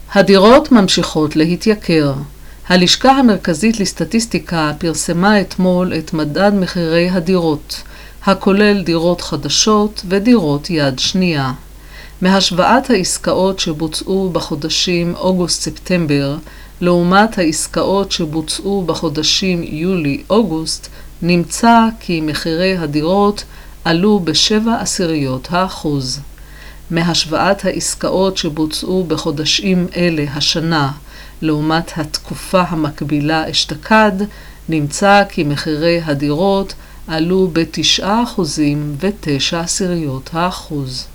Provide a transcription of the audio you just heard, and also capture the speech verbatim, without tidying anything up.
הדירות ממשיכות להתייקר. הלשכה המרכזית לסטטיסטיקה פרסמה אתמול את מדד מחירי הדירות, הכולל דירות חדשות ודירות יד שנייה. מהשוואת העסקאות שבוצעו בחודשים אוגוסט-ספטמבר, לעומת העסקאות שבוצעו בחודשים יולי-אוגוסט, נמצא כי מחירי הדירות עלו בשבע עשיריות האחוז. מהשוואת העסקאות שבוצעו בחודשים אלה השנה, לעומת התקופה המקבילה אשתקד, נמצא כי מחירי הדירות עלו בתשעה אחוזים ותשע עשיריות האחוז.